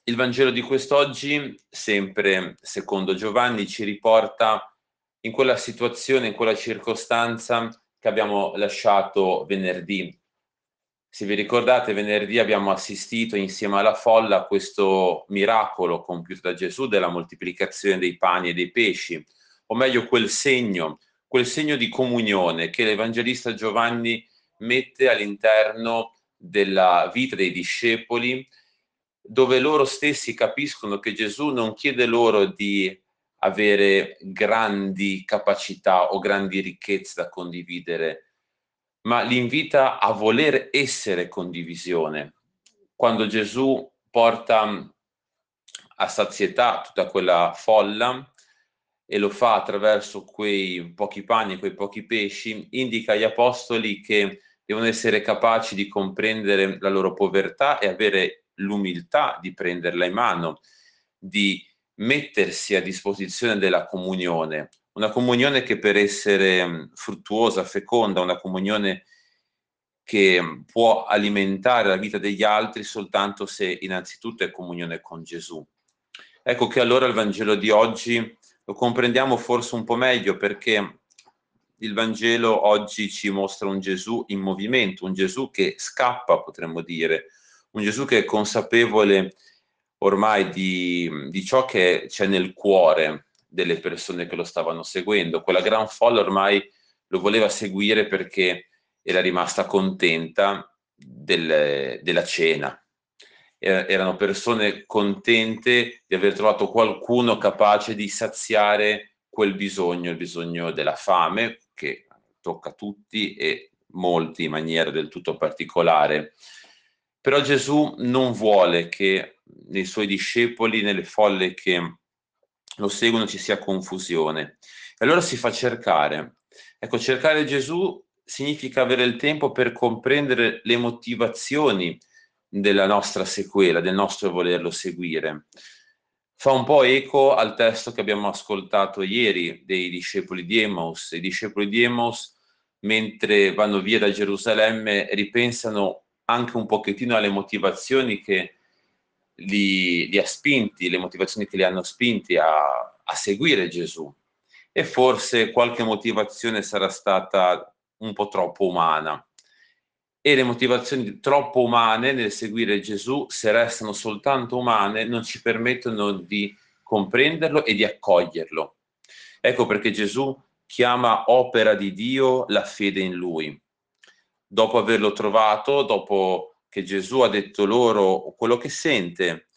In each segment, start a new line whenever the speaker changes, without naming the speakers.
Il Vangelo di quest'oggi, sempre secondo Giovanni, ci riporta in quella situazione, in quella circostanza che abbiamo lasciato venerdì. Se vi ricordate, venerdì abbiamo assistito insieme alla folla a questo miracolo compiuto da Gesù della moltiplicazione dei pani e dei pesci, o meglio quel segno di comunione che l'Evangelista Giovanni mette all'interno della vita dei discepoli, dove loro stessi capiscono che Gesù non chiede loro di avere grandi capacità o grandi ricchezze da condividere, ma li invita a voler essere condivisione. Quando Gesù porta a sazietà tutta quella folla e lo fa attraverso quei pochi pani e quei pochi pesci, indica agli apostoli che devono essere capaci di comprendere la loro povertà e avere l'umiltà di prenderla in mano, di mettersi a disposizione della comunione, una comunione che per essere fruttuosa, feconda, una comunione che può alimentare la vita degli altri soltanto se innanzitutto è comunione con Gesù. Ecco che allora il Vangelo di oggi lo comprendiamo forse un po' meglio, perché il Vangelo oggi ci mostra un Gesù in movimento, un Gesù che scappa, potremmo dire, un Gesù che è consapevole ormai di ciò che c'è nel cuore delle persone che lo stavano seguendo. Quella gran folla ormai lo voleva seguire perché era rimasta contenta della cena. Erano persone contente di aver trovato qualcuno capace di saziare quel bisogno, il bisogno della fame, che tocca a tutti e molti in maniera del tutto particolare. Però Gesù non vuole che nei suoi discepoli, nelle folle che lo seguono, ci sia confusione. E allora si fa cercare. Ecco, cercare Gesù significa avere il tempo per comprendere le motivazioni della nostra sequela, del nostro volerlo seguire. Fa un po' eco al testo che abbiamo ascoltato ieri dei discepoli di Emmaus. I discepoli di Emmaus, mentre vanno via da Gerusalemme, ripensano anche un pochettino alle motivazioni che li ha spinti, le motivazioni che li hanno spinti a seguire Gesù. E forse qualche motivazione sarà stata un po' troppo umana. E le motivazioni troppo umane nel seguire Gesù, se restano soltanto umane, non ci permettono di comprenderlo e di accoglierlo. Ecco perché Gesù chiama opera di Dio la fede in Lui. Dopo averlo trovato, dopo che Gesù ha detto loro quello che sente,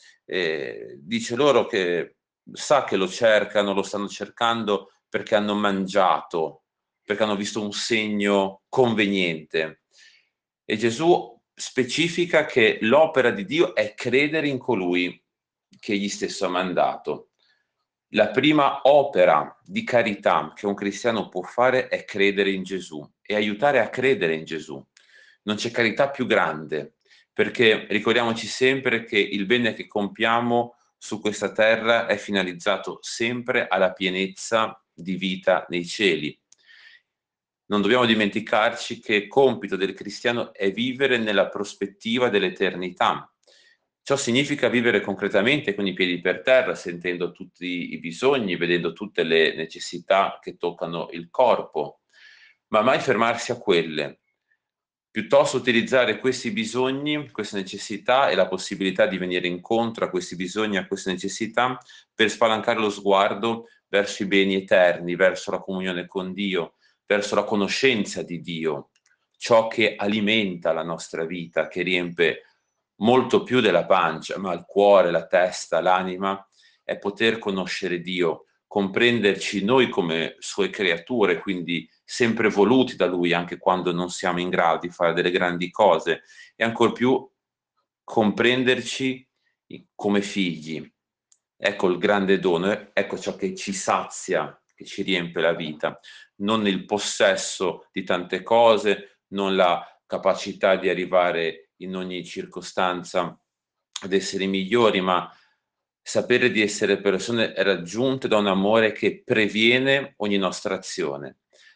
dice loro che sa che lo cercano, lo stanno cercando perché hanno mangiato, perché hanno visto un segno conveniente. E Gesù specifica che l'opera di Dio è credere in colui che egli stesso ha mandato. La prima opera di carità che un cristiano può fare è credere in Gesù e aiutare a credere in Gesù. Non c'è carità più grande, perché ricordiamoci sempre che il bene che compiamo su questa terra è finalizzato sempre alla pienezza di vita nei cieli. Non dobbiamo dimenticarci che il compito del cristiano è vivere nella prospettiva dell'eternità. Ciò significa vivere concretamente con i piedi per terra, sentendo tutti i bisogni, vedendo tutte le necessità che toccano il corpo, ma mai fermarsi a quelle. Piuttosto utilizzare questi bisogni, queste necessità e la possibilità di venire incontro a questi bisogni, a queste necessità, per spalancare lo sguardo verso i beni eterni, verso la comunione con Dio, verso la conoscenza di Dio, ciò che alimenta la nostra vita, che riempie molto più della pancia, ma il cuore, la testa, l'anima, è poter conoscere Dio, comprenderci noi come sue creature, quindi sempre voluti da Lui, anche quando non siamo in grado di fare delle grandi cose, e ancor più comprenderci come figli. Ecco il grande dono, ecco ciò che ci sazia, che ci riempie la vita, non il possesso di tante cose, non la capacità di arrivare in ogni circostanza ad essere migliori, ma sapere di essere persone raggiunte da un amore che previene ogni nostra azione.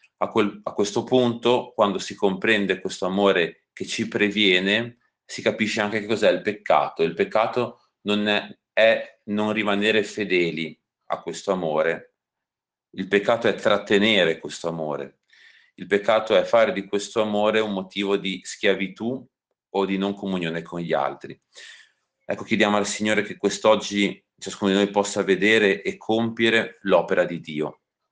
A questo punto, quando si comprende questo amore che ci previene, si capisce anche che cos'è il peccato. Il peccato non è è non rimanere fedeli a questo amore. Il peccato è trattenere questo amore. Il peccato è fare di questo amore un motivo di schiavitù o di non comunione con gli altri. Ecco, chiediamo al Signore che quest'oggi ciascuno di noi possa vedere e compiere l'opera di Dio.